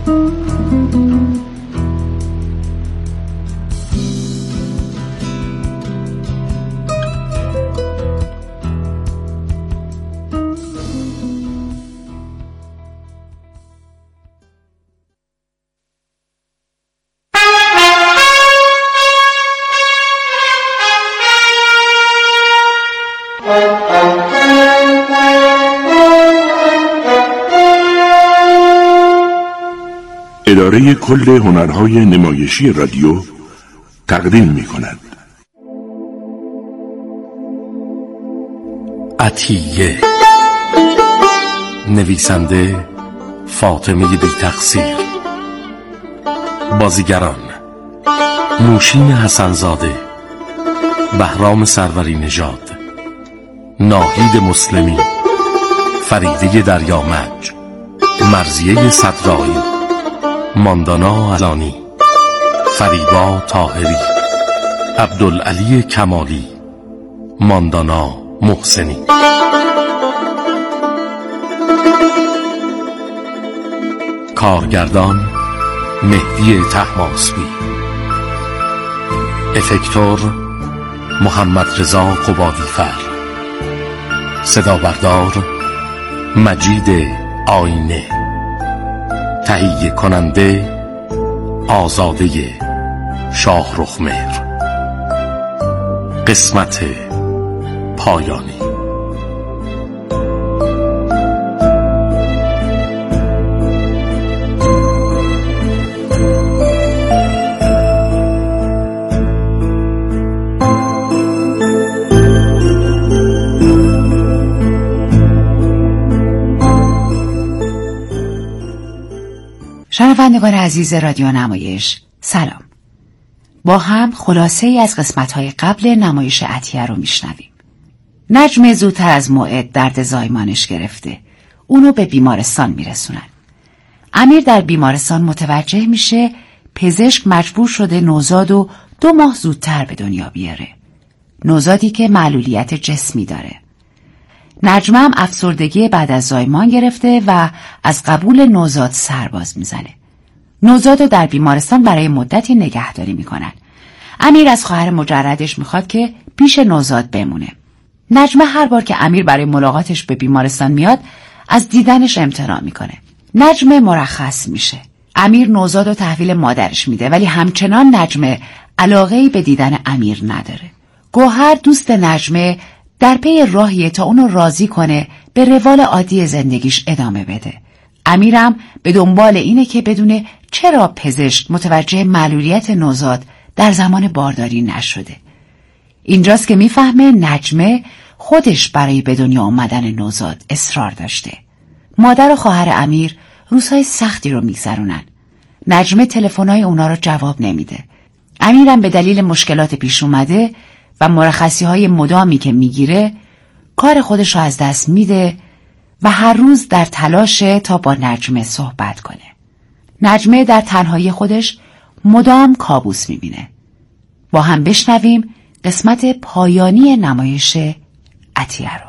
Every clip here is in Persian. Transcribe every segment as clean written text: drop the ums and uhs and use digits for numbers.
اداره کل هنرهای نمایشی رادیو تقدیم می‌کند. عطیه، نویسنده فاطمه بی‌تقصیر، بازیگران نوشین حسن‌زاده، بهرام سروری نژاد، ناهید مسلمی، فریده دریامج، مرضیه صدرایی، ماندانا علانی، فریبا طاهری، عبدالعلی کمالی، ماندانا محسنی. کارگردان مهدی طهماسبی، افکتور محمد رضا قبادی‌فر، صدا بردار مجید آینه، تهیه کننده آزاده شاهرخ‌مهر. قسمت پایانی. شنوندگان عزیز رادیو نمایش، سلام. با هم خلاصه ای از قسمت‌های قبل نمایش عطیه رو میشنویم. نجمه زودتر از موعد درد زایمانش گرفته. اونو به بیمارستان میرسونن. امیر در بیمارستان متوجه میشه پزشک مجبور شده نوزادو 2 ماه زودتر به دنیا بیاره. نوزادی که معلولیت جسمی داره. نجمه هم افسردگی بعد از زایمان گرفته و از قبول نوزاد سرباز میزنه. نوزادو در بیمارستان برای مدتی نگهداری میکنن. امیر از خواهر مجردش میخواد که پیش نوزاد بمونه. نجمه هر بار که امیر برای ملاقاتش به بیمارستان میاد از دیدنش امتناع میکنه. نجمه مرخص میشه. امیر نوزادو تحویل مادرش میده، ولی همچنان نجمه علاقه‌ای به دیدن امیر نداره. گوهر دوست نجمه در پی راهیه تا اونو راضی کنه به روال عادی زندگیش ادامه بده. امیرم به دنبال اینه که بدونه چرا پزشک متوجه معلولیت نوزاد در زمان بارداری نشده. اینجاست که میفهمه نجمه خودش برای به دنیا آمدن نوزاد اصرار داشته. مادر و خواهر امیر روزهای سختی رو میگذرونن. نجمه تلفن‌های اونا رو جواب نمیده. امیرم به دلیل مشکلات پیش اومده و مرخصی‌های مدامی که میگیره کار خودش رو از دست میده و هر روز در تلاشه تا با نجمه صحبت کنه. نجمه در تنهایی خودش مدام کابوس میبینه. با هم بشنویم قسمت پایانی نمایش عطیه رو.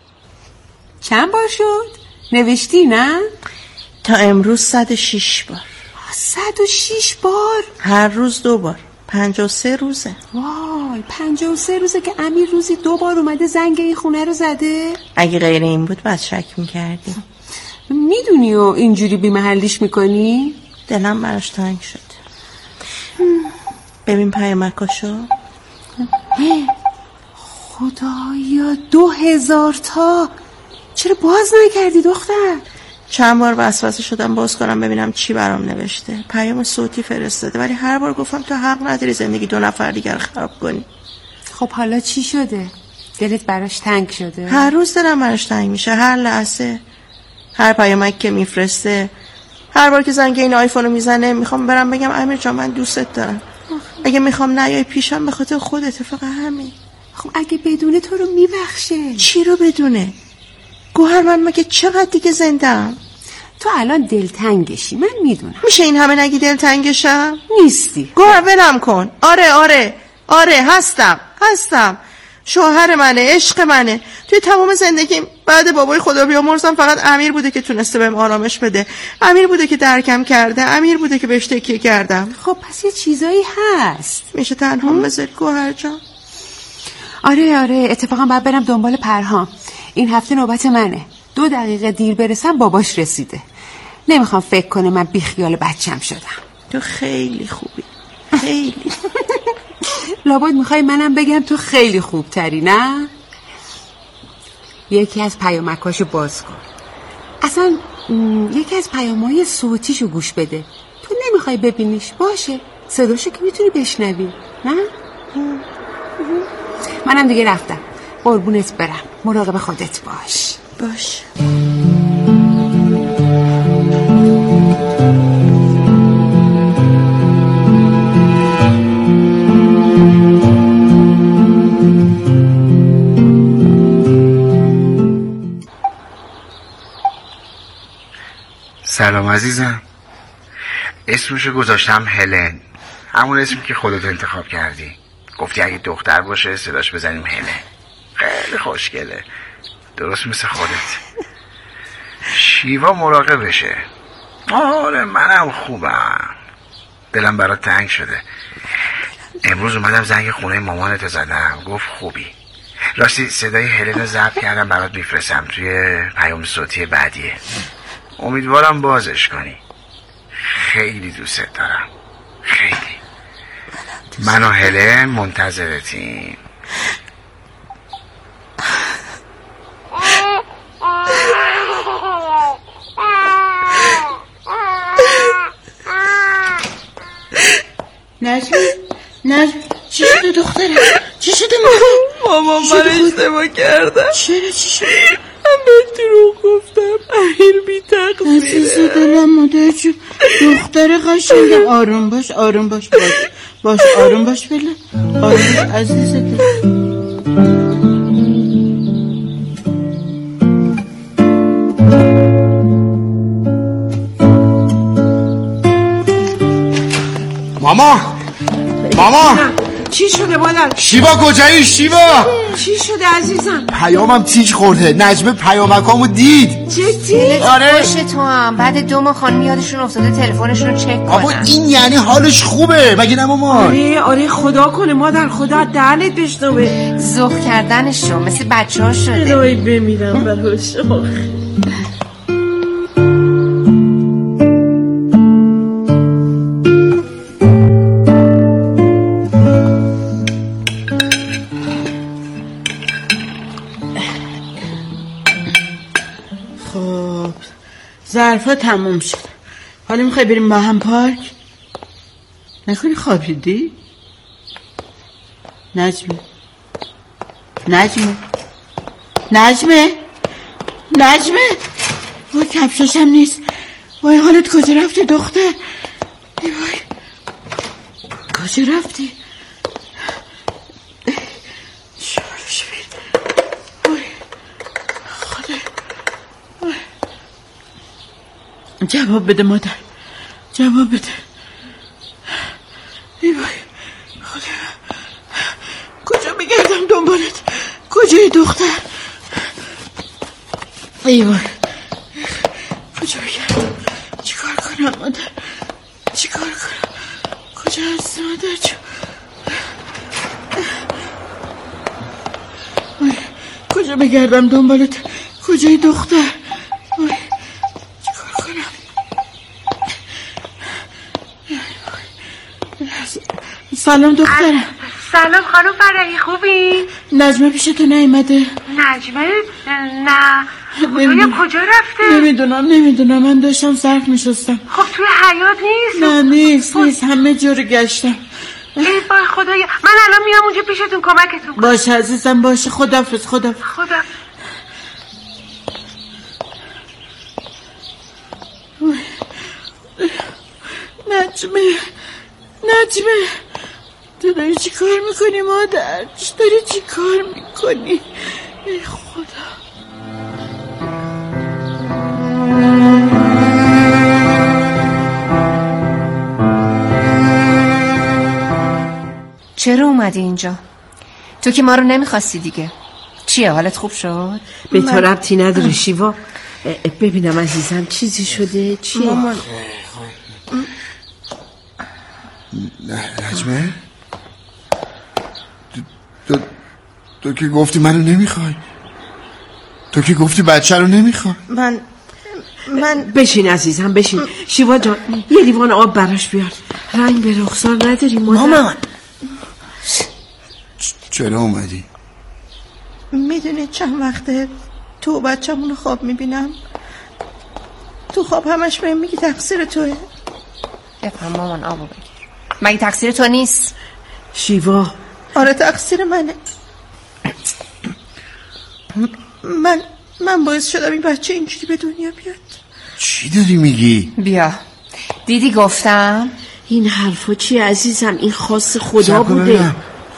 چند بار شد؟ نوشتی نه؟ تا امروز 106 بار. 106 بار؟ هر روز 2 بار. 53 روزه. وای، 53 روزه که امیر روزی 2 بار اومده زنگ این خونه رو زده؟ اگه غیر این بود بعد شک میکردیم. میدونی و اینجوری بی محلیش میکنی؟ دلم براش تنگ شد. ببین پیامکاشو. خدایا 2000 تا. چرا باز نکردی دختر؟ چند بار وسوسه شدم باز کنم ببینم چی برام نوشته. پیام صوتی فرستاده، ولی هر بار گفتم تو حق نداری زندگی 2 نفر دیگر رو خراب کنی. خب حالا چی شده؟ دلت براش تنگ شده؟ هر روز دلم براش تنگ میشه، هر لحظه. هر پیامک که میفرسته، هر بار که زنگ این آیفون رو میزنه میخوام برم بگم امیر جان من دوستت دارم. اگه میخوام نیای پیشم به خاطر خودت، فقط همین. خب اگه بدونه تو رو میبخشه. چی رو بدونه؟ گوهر من مگه چقدر دیگه زنده‌ام؟ تو الان دلتنگشی، من میدونم. میشه این همه نگی دلتنگشم؟ نیستی. گوهر ولم کن. آره هستم. شوهر منه، عشق منه. توی تمام زندگیم بعد بابای خدا بیامرزم فقط امیر بوده که تونسته بهم آرامش بده. امیر بوده که درکم کرده، امیر بوده که بهش تکیه کردم. خب پس یه چیزایی هست. میشه تنها بذاری گوهر جان؟ آره اتفاقا باید برم دنبال پرهام. این هفته نوبت منه. 2 دقیقه دیر برسم باباش رسیده. نمیخوام فکر کنه من بیخیال بچم شدم. تو خیلی خوبی، خیلی. لابد میخوای منم بگم تو خیلی خوب تری، نه؟ یکی از پیامکاشو باز کن. اصلا یکی از پیامهای صوتیشو گوش بده. تو نمیخوای ببینیش، باشه صداشو که میتونی بشنوی، نه؟ منم دیگه رفتم. قربونت برم. مراقب خودت باش. باش. سلام عزیزم. اسمشو گذاشتم هلن، همون اسمی که خودت انتخاب کردی. گفتی اگه دختر باشه صداش بزنیم هلن. خیلی خوشگله، درست مثل خودت. شیوا مراقبشه. آره منم خوبم، دلم برات تنگ شده. امروز اومدم زنگ خونه مامانت زدم، گفت خوبی. راستی صدای هلن رو ضبط کردم برات میفرستم توی پیام صوتی بعدیه. امیدوارم بازش کنی. خیلی دوست دارم، خیلی. من و هلن منتظرتیم. نجم چی شده دخترم؟ چی شده مامان؟ من اشتباه کردم. چرا چی شده؟ من به دروغ گفتم. امیر بی تقصیره. عزیز دلم مادر جون، دختر قشنگم. آروم باش آروم باش باش آروم باش بله. آروم باش عزیز دلم. ماما چی شده مادر؟ شیوا کجایی شیوا؟ چی شده عزیزم؟ پیامم تیک خورده. نجمه پیامکامو دید. جدی؟ آره باشه تو هم بعد 2 ماه خانم یادشون افتاده تلفنشون رو چک کنن. بابا این یعنی حالش خوبه مگه نه مامان؟ آره خدا کنه مادر، خدا دهنت بشنوه. ذوق کردنشو مثل بچه‌ها شده. الهی بمیرم براش. ظرفا تموم شد. حالا میخوای بریم با هم پارک؟ نکنی خوابیدی؟ نجمه وای کفشاشم نیست. وای حالت کجا رفتی دختر؟ وای کجا رفتی؟ شوارش بید. وای خدا. جواب بده مادر، جواب بده. ای وای خدا، کجا بگردم دنبالت؟ کجای دختر؟ ای وای کجا بگردم؟ چیکار کنم مادر؟ چیکار کنم؟ کجا هستی مادر جون؟ وای کجا بگردم دنبالت؟ کجای دختر؟ وای سلام دخترم. سلام خانم فرحی، خوبی؟ نجمه پیش تو نیومده؟ نجمه؟ نه خدایا کجا رفته؟ نمیدونم من داشتم ظرف میشستم. خب توی حیاط نیست؟ نه نیست همه جا رو گشتم. ای بای خدایا، من الان میام اونجا پیشتون کمکتون کنم. باشه عزیزم باشه. خداحافظ. خدا نجمه تو داری چی کار میکنی مادر؟ داری چی کار میکنی؟ ای خدا. چرا اومدی اینجا؟ تو که ما رو نمیخواستی دیگه. چیه حالت خوب شد؟ به تو ربطی نداره شیوا. ببینم عزیزم چیزی شده؟ چیه؟ مامان نجمه تو که گفتی منو نمیخوای، تو که گفتی بچه رو نمیخوای. من بشین عزیزم بشین. شیوا جان یه لیوان آب براش بیار، رنگ به رخسار نداری مامان. چرا اومدی؟ میدونی چند وقته تو بچه‌مون خواب میبینم، تو خواب همش بهم میگی تقصیر توه. بفهم مامان آبو بگیر. مگه تقصیر تو نیست؟ شیوا آره تقصیر منه. من باعث شدم این بچه اینجوری به دنیا بیاد. چی داری میگی؟ بیا دیدی گفتم. این حرفا چیه عزیزم؟ این خاص خدا بوده.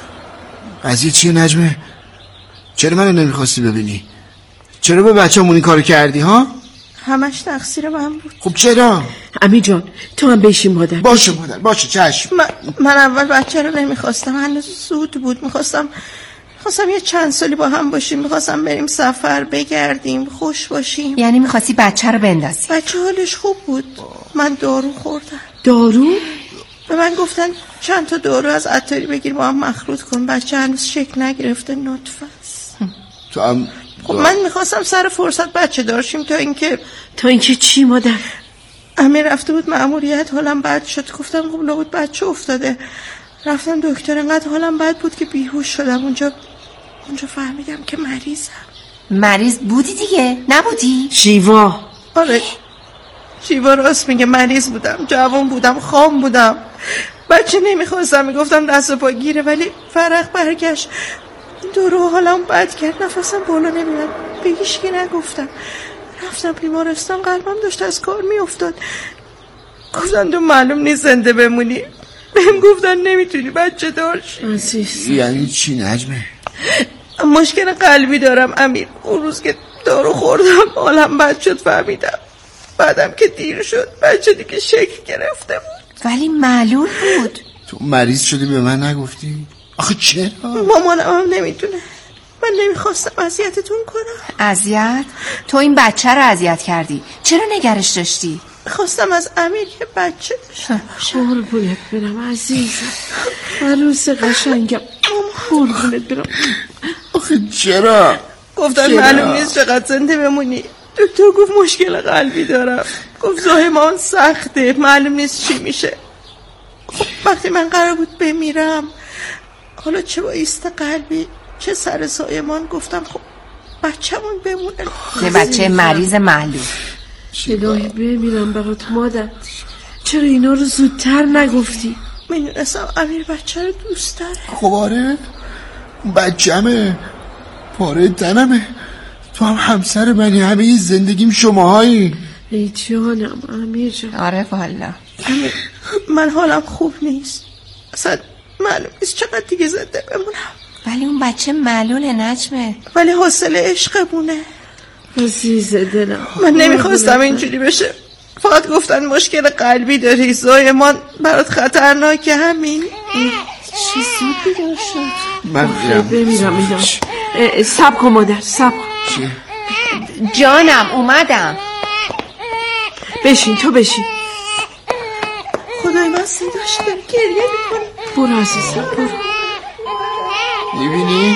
قضیه چیه نجمه؟ چرا منو نمیخواستی ببینی؟ چرا به بچه‌مون این کارو کردی ها؟ همش تقصیر من بود. خب چرا؟ امی جان تو هم بشین مادر. باشه مادر باشه چشم. من اول بچه رو نمیخواستم، هنوز زود بود. میخواستم یه چند سالی با هم باشیم، میخواستم بریم سفر بگردیم خوش باشیم. یعنی میخواستی بچه رو بندازی؟ بچه حالش خوب بود. من دارو خوردم. دارو؟ به من گفتن چند تا دارو از عطاری بگیر با هم مخلوط کن، بچه هنوز شکل نگرفته، نطفه است. تو هم خب من میخواستم سر فرصت بچه دارشیم تا اینکه چی مادر؟ امیر رفته بود مأموریت، حالم بد شد. گفتم خب لابد بچه افتاده. رفتم دکتر، انقدر حالم بد بود که بیهوش شدم. اونجا فهمیدم که مریضم. مریض بودی دیگه نبودی؟ شیوا آره شیوا راست میگه، مریض بودم، جوان بودم، خام بودم، بچه نمیخواستم، میگفتم دست و پا گیره، ولی فرق برگشت. دورو حالم بد کرد، نفسم بالا نمیاد، به هیچکی نگفتم. رفتم بیمارستان، قلبم داشت از کار میافتاد. گفتن تو معلوم نیست زنده بمونی. بهم گفتن نمیتونی بچه دار شی. یعنی چی نجمه؟ مشکل قلبی دارم امیر. اون روز که دارو خوردم حالم بد شد، فهمیدم. بعدم که دیر شد بچه دیگه شکل گرفته بود. ولی معلول بود. تو مریض شدی به من نگفتی؟ آخه چرا؟ مامانم هم نمیدونه. من نمیخواستم اذیتتون کنم. اذیت؟ تو این بچه رو اذیت کردی. چرا نگرش داشتی؟ خواستم از امیر یه بچه داشتم. قربونت برم عزیزم، عروس قشنگم، قربونت برم. آخه چرا؟ گفتن معلوم نیست چقدر زنده بمونی. دکتر گفت مشکل قلبی دارم، گفت زایمان سخته، معلوم نیست چی میشه. خب وقتی من قرار بود بمیرم، حالا چه با ایست قلبی چه سر زایمان، گفتم خب بچه‌مون بمونه. یه بچه مریض معلول. الهی بمیرم برات مادر، چرا اینا رو زودتر نگفتی؟ میدونستم امیر بچه رو دوست داره. خب آره بچه‌مه، پاره تنمه، تو هم همسر منی، همه زندگیم شماهایی. ای جانم امیر جان. آره والا امیر من حالم خوب نیست اصلا، معلوم نیست چقدر دیگه زنده بمونم. ولی اون بچه معلوله نجمه. ولی حوصله عشقمونه. عزیز دلم من نمیخواستم اینجوری بشه، فقط گفتن مشکل قلبی داری، زایمان برات خطرناکه. همین چی زود بیدار شد. من بمیرم اینا. سب کن مادر، سب کن. جانم اومدم. بشین تو بشین. خدای من صداش داره گریه میکنه. برو عزیزم برو. میبینی؟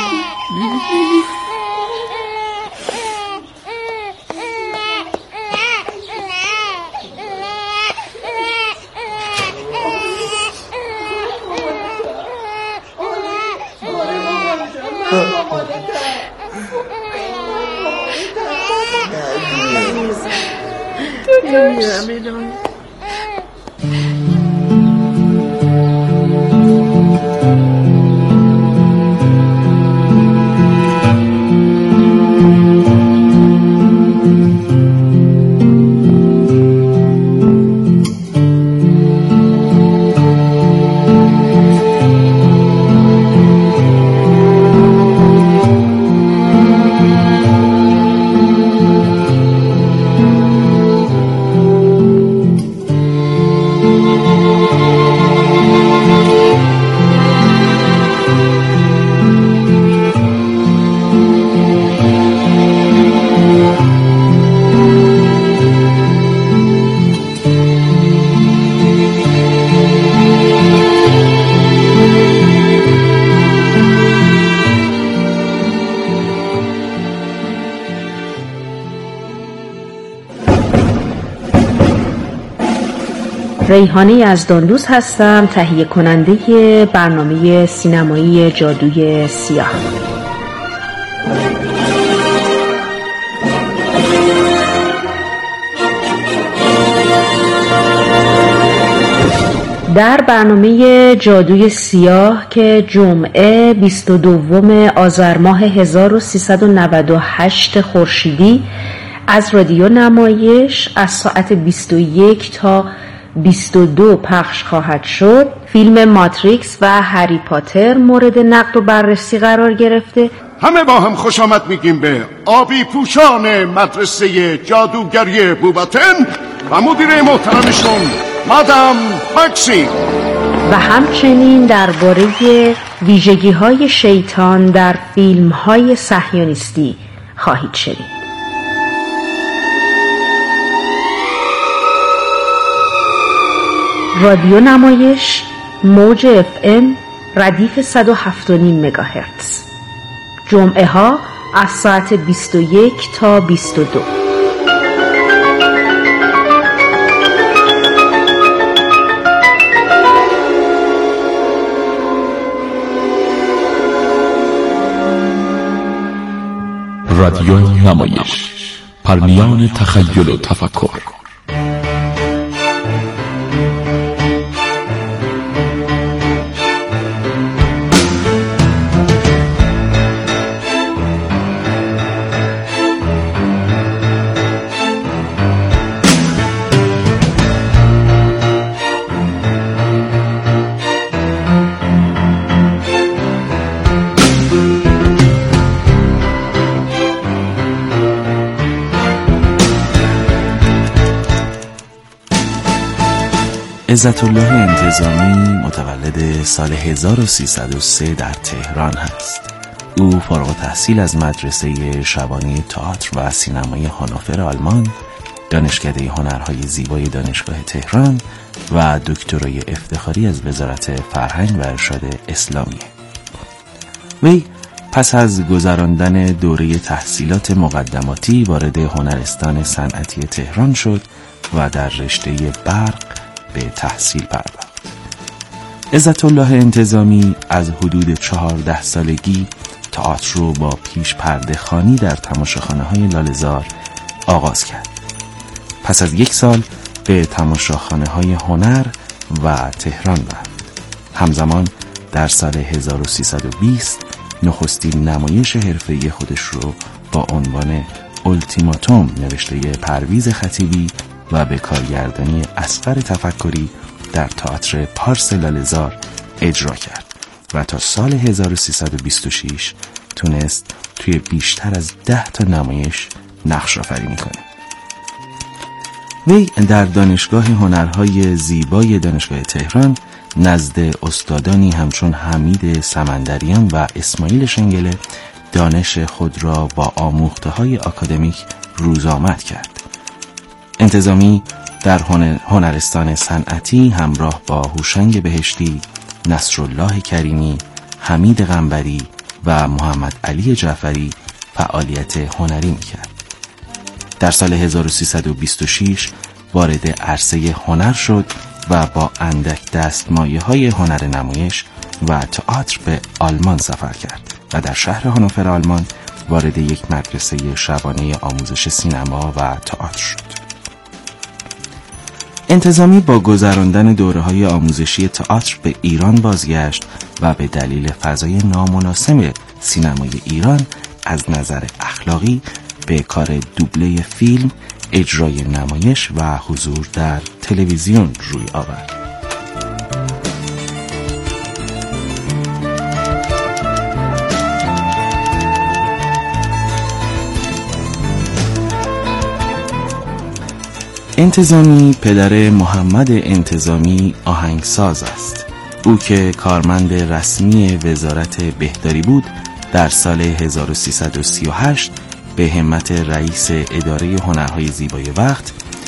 ریحانه یزداندوست هستم، تهیه کننده برنامه سینمایی جادوی سیاه. در برنامه جادوی سیاه که جمعه 22 آذر ماه 1398 خورشیدی از رادیو نمایش از ساعت 21 تا 22 پخش خواهد شد، فیلم ماتریکس و هری پاتر مورد نقد و بررسی قرار گرفته. همه با هم خوش آمد میگیم به آبی پوشان مدرسه جادوگری بوباتن و مدیر محترمشون مادام ماکسی، و همچنین درباره ویژگی‌های شیطان در فیلم‌های صهیونیستی خواهید شنید. رادیو نمایش موج FM ردیف 107.5 مگاهرتز، جمعه ها از ساعت 21 تا 22. رادیو نمایش، پرمیان تخیل و تفکر. عزت الله انتظامی متولد سال 1303 در تهران هست. او فارغ التحصیل از مدرسه شبانه تئاتر و سینمای هانوفر آلمان، دانشکده هنرهای زیبای دانشگاه تهران و دکترای افتخاری از وزارت فرهنگ و ارشاد اسلامی. وی پس از گذراندن دوره تحصیلات مقدماتی وارد هنرستان صنعتی تهران شد و در رشته برق به تحصیل پرداخت. عزت الله انتظامی از حدود 14 سالگی تئاتر رو با پیش پرده خوانی در تماشاخانه‌های لاله‌زار آغاز کرد. پس از 1 سال به تماشاخانه‌های هنر و تهران رفت. همزمان در سال 1320 نخستین نمایش حرفه‌ای خودش رو با عنوان اولتیماتوم نوشته پرویز خطیبی و به کارگردانی اصغر تفکری در تئاتر پارس لاله‌زار اجرا کرد و تا سال 1326 تونست توی بیشتر از 10 تا نمایش نقش آفرینی کنه. وی در دانشگاه هنرهای زیبای دانشگاه تهران نزد استادانی همچون حمید سمندریان و اسماعیل شنگله دانش خود را با آموخته‌های آکادمیک روزآمد کرد. انتظامی در هنرستان صنعتی همراه با هوشنگ بهشتی، نصرالله کریمی، حمید قنبری و محمد علی جعفری فعالیت هنری میکرد. در سال 1326 وارد عرصه هنر شد و با اندک دستمایه‌های هنر نمایش و تئاتر به آلمان سفر کرد و در شهر هانوفر آلمان وارد یک مدرسه شبانه آموزش سینما و تئاتر شد. انتظامی با گذراندن دوره‌های آموزشی تئاتر به ایران بازگشت و به دلیل فضای نامناسب سینمای ایران از نظر اخلاقی به کار دوبله فیلم، اجرای نمایش و حضور در تلویزیون روی آورد. انتظامی پدر محمد انتظامی آهنگساز است. او که کارمند رسمی وزارت بهداری بود در سال 1338 به همت رئیس اداره هنرهای زیبای وقت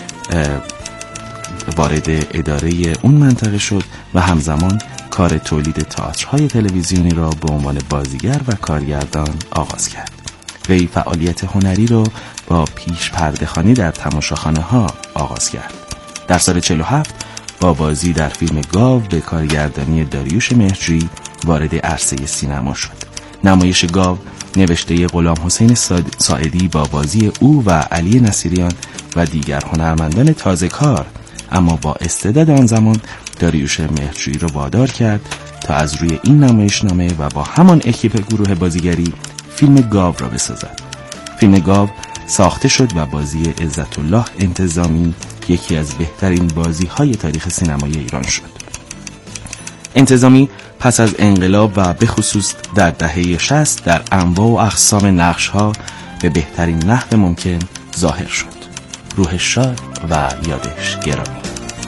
وارد اداره اون منطقه شد و همزمان کار تولید تئاترهای تلویزیونی را به عنوان بازیگر و کارگردان آغاز کرد. وی فعالیت هنری را با پیش پرده‌خوانی در تماشاخانه‌ها آغاز کرد. در سال 47 با بازی در فیلم گاو به کارگردانی داریوش مهرجویی وارد عرصه سینما شد. نمایش گاو نوشته غلام حسین ساعدی با بازی او و علی نصیریان و دیگر هنرمندان تازه کار اما با استعداد آن زمان داریوش مهرجویی را وادار کرد تا از روی این نمایشنامه و با همان اکیپ گروه بازیگری فیلم گاو را بسازد. فیلم گاو ساخته شد و بازی عزت الله انتظامی یکی از بهترین بازی‌های تاریخ سینمای ایران شد. انتظامی پس از انقلاب و به خصوص در دهه 60 در انواع و اقسام نقش‌ها به بهترین نحو ممکن ظاهر شد. روحش شاد و یادش گرامی.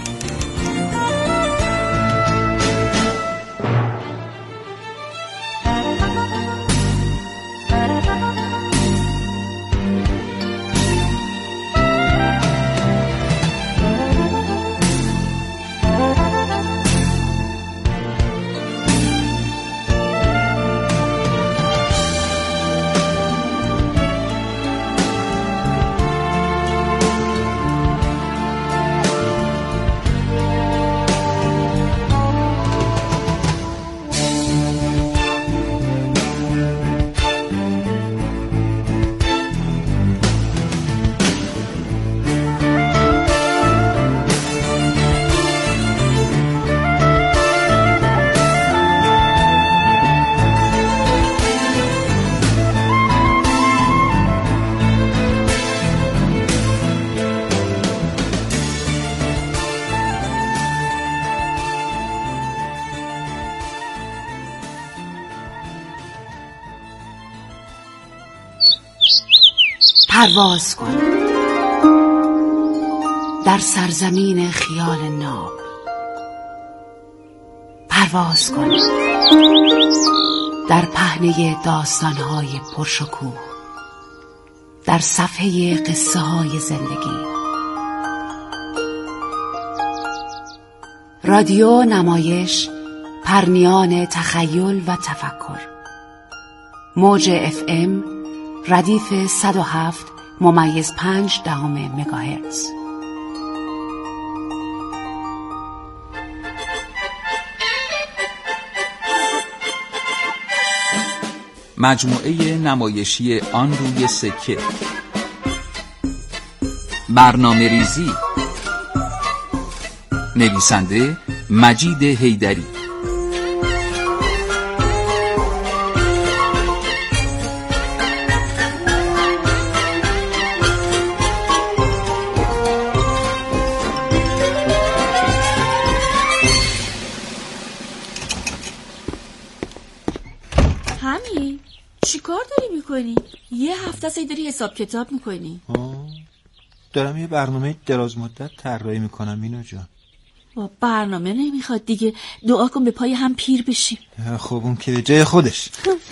پرواز کن در سرزمین خیال ناب، پرواز کن در پهنه داستان‌های پرشکوه، در صفحه قصه های زندگی. رادیو نمایش، پرنیان تخیل و تفکر. موج FM ردیف 107.5 مگاهرتز. مجموعه نمایشی آن روی سکه. برنامه ریزی. نویسنده مجید حیدری. چیکار داری میکنی؟ یه هفته سی داری حساب کتاب میکنی؟ دارم یه برنامه دراز مدت طراحی میکنم اینو جان. با برنامه نمیخواد دیگه، دعا کن به پای هم پیر بشیم. خب اون که به جای خودش.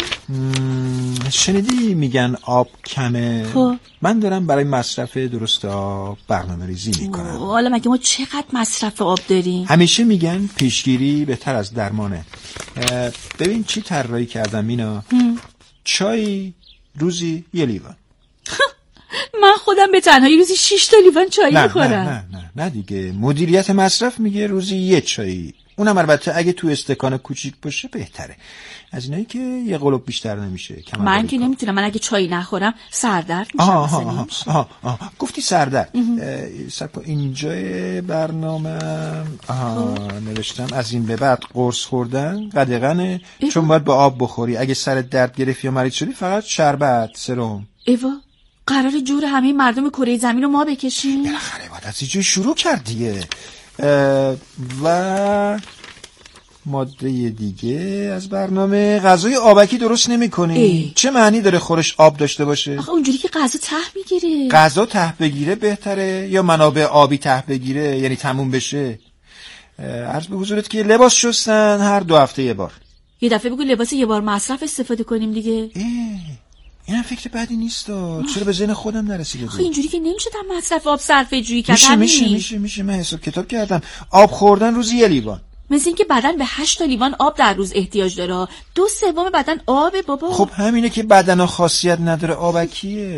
شنیدی میگن آب کمه؟ خب من دارم برای مصرف درست آب برنامه ریزی میکنم. حالا مگه ما چقدر مصرف آب داریم؟ همیشه میگن پیشگیری بهتر از درمانه. ببین چی طراحی کردم اینا. چای روزی 1 لیوان. من خودم به تنهایی روزی 6 تا لیوان چای میخورم. نه دیگه، مدیریت مصرف میگه روزی 1 چایی، اونم البته اگه تو استکان کوچیک باشه بهتره، از اینایی که یه قلوب بیشتر نمیشه. من که نمیتونم، من اگه چای نخورم سردرد میشم. گفتی سردرد. اینجا برنامه نوشتم از این به بعد قرص خوردن قدغنه، چون باید با آب بخوری، اگه سرت درد گرفت یا مریض شدی فقط شربت سرم. ایوا قرار جور همه مردم کره زمین رو ما بکشیم؟ بالاخره باید از اینجا شروع کرد دیگه. و ماده دیگه از برنامه، غذای آبکی درست نمی‌کنی. چه معنی داره خورش آب داشته باشه؟ آخه اونجوری که غذا ته میگیره. غذا ته بگیره بهتره یا منابع آبی ته بگیره یعنی تموم بشه؟ عرض به حضورت که لباس شستن هر 2 هفته یه بار. یه دفعه بگو لباس یه بار مصرف استفاده کنیم دیگه. این فکر بدی نیست. چرا به ذهن خودم نرسیده؟ آخه اینجوری که نمیشه در مصرف آب صرفه جویی کرد. میشه من حساب کتاب کردم. آب خوردن روزی 1 لیوان. مثل این که بدن به 8 تا لیوان آب در روز احتیاج داره. 2/3 بدن آبه بابا. خب همینه که بدن خاصیت نداره، آبکیه.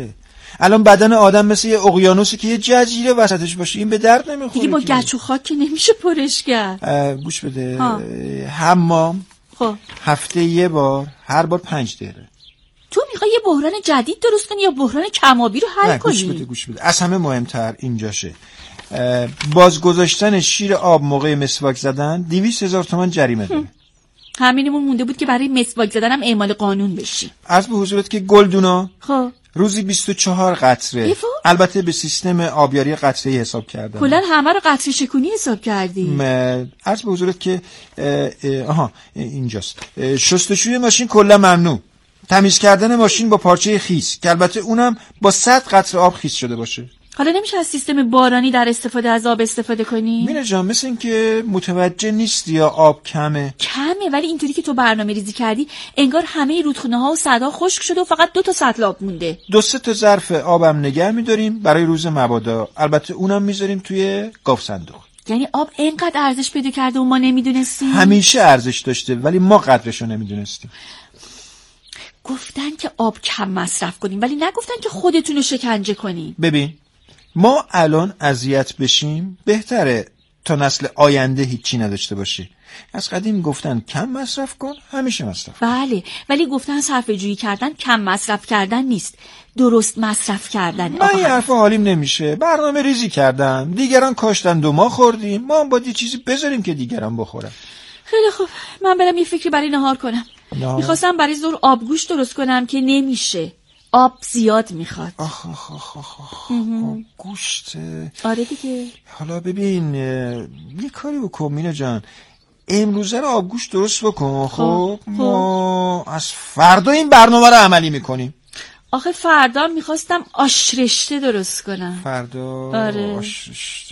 الان بدن آدم مثل یه اقیانوسی که یه جزیره وسطش باشه، این به درد نمیخوره. دیگه با گچ و خاک که نمیشه پرش کرد. گوش بده. حمام هفته یه بار، هر بار 5 دقیقه. تو میخوای یه بحران جدید درست کنی یا بحران کمابی رو حل کنی؟ گوش بده. از همه مهمتر اینجاشه. بازگذاشتن شیر آب موقع مسواک زدن 200,000 تومان جریمه داره. همینمون مونده بود که برای مسواک زدن هم اعمال قانون بشی. عرض به حضورت که گلدونا روزی 24 قطره، البته به سیستم آبیاری قطره‌ای حساب کردم. کلا همه رو قطره شکونی حساب کردی؟ عرض به حضورت که اینجاست. شستشوی ماشین کلا ممنوع. تمیز کردن ماشین با پارچه خیس که البته اونم با 100 قطره آب خیس شده باشه. حالا نمیشه از سیستم بارانی در استفاده از آب استفاده کنی؟ میره جان، مثل این که متوجه نیستی یا آب کمه. ولی اینطوری که تو برنامه ریزی کردی انگار همه رودخونه ها و سدها خشک شده و فقط 2 تا سطل آب مونده. 2-3 تا ظرف آبم نگه میداریم برای روز مبادا، البته اونم میذاریم توی گاف صندوق. یعنی آب اینقدر ارزش پیدا کرده و ما نمیدونستیم؟ همیشه ارزش داشته ولی ما قدرشو نمیدونستیم. گفتن که آب کم مصرف کنیم ولی نگفتن که خودتونو شکنجه کنیم. ببین ما الان اذیت بشیم بهتره تا نسل آینده هیچی نداشته باشه. از قدیم گفتن کم مصرف کن، همیشه مصرف. بله، ولی گفتن صرفه جویی کردن کم مصرف کردن نیست، درست مصرف کردن. من این حرف حالیم نمیشه. برنامه ریزی کردم، دیگران کاشتن و ما خوردیم، ما هم باید یه چیزی بذاریم که دیگران بخورن. خیلی خوب، من برم یه فکری برای نهار کنم. میخواستم برای ظهر آبگوش درست کنم که نمیشه، آب زیاد میخواد. گوشت. آره دیگه. حالا ببین یه کاری بکن مینا جان، امروزه رو آبگوشت درست بکن. خب ما از فردا این برنامه رو عملی میکنیم. آخه فردا میخواستم آش رشته درست کنم. فردا؟ آره. آش رشته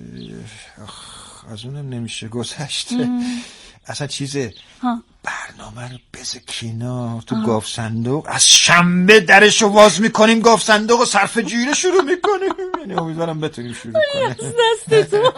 از اونم نمیشه گذشته. اصلا چیزه برنامه رو بذار کنار تو گاف صندوق، از شنبه درشو واز میکنیم گاف صندوق و صرفه جویی رو شروع میکنیم. یعنی امیدوارم بتونیم شروع کنیم. دست تو.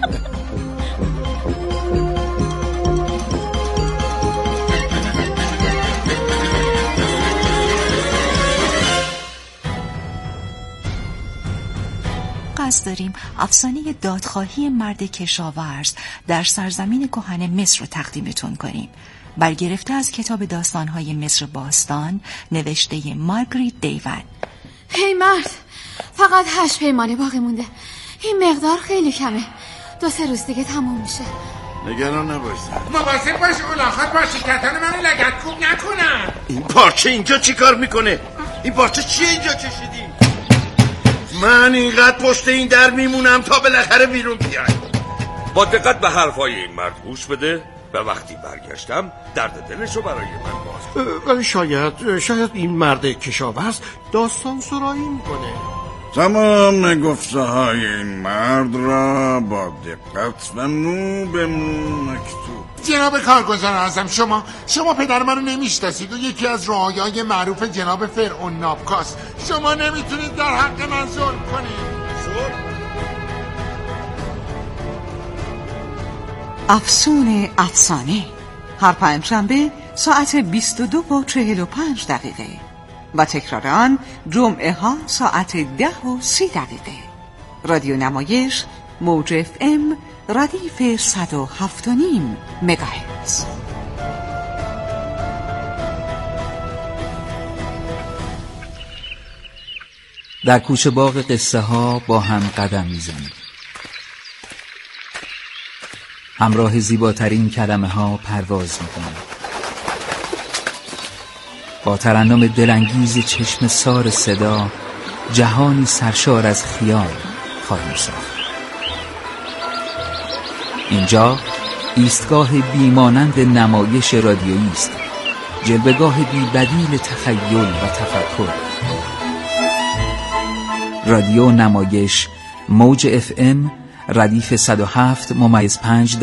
قصد داریم افسانه دادخواهی مرد کشاورز در سرزمین کهن مصر رو تقدیمتون کنیم، برگرفته از کتاب داستان‌های مصر باستان نوشته مارگریت دیون. هی مرد، فقط 8 پیمانه باقی مونده. این مقدار خیلی کمه، 2-3 روز دیگه تموم میشه. نگران نباش. مواظب باش الاغ‌ها با شکتان منو لگدکوب نکنن. این پارچه اینجا چی کار میکنه؟ این پارچه چیه اینجا کشیدی؟ من اینقدر پشت این در میمونم تا بالاخره بیرون بیای. با دقت به حرفای این مرد گوش بده و وقتی برگشتم درد دلشو برای من باز. ولی شاید این مرد کشاورز داستان سرایی میکنه. تمام گفته های این مرد را با دقت و مو به مو مکتوب. جناب کارگزار اعظم، شما پدر منو نمیشناسید و یکی از رعایای معروف جناب فرعون نابکاست. شما نمیتونید در حق من ظلم کنید. افسون افسانه هر پنجشنبه ساعت 22:45 و تکرار آن جمعه ها ساعت 10:30. رادیو نمایش موج FM ردیف 107.5 مگاهرتز. در کوچه باغ قصه ها با هم قدم میزنیم، همراه زیباترین کلمه ها پرواز میکنیم، با ترنم دلانگیز چشم سار صدا جهانی سرشار از خیال خواهیم ساخت. اینجا ایستگاه بیمانند نمایش رادیویی است، جلوه‌گاه بی بدیل تخیل و تفکر. رادیو نمایش موج FM ردیف 107.5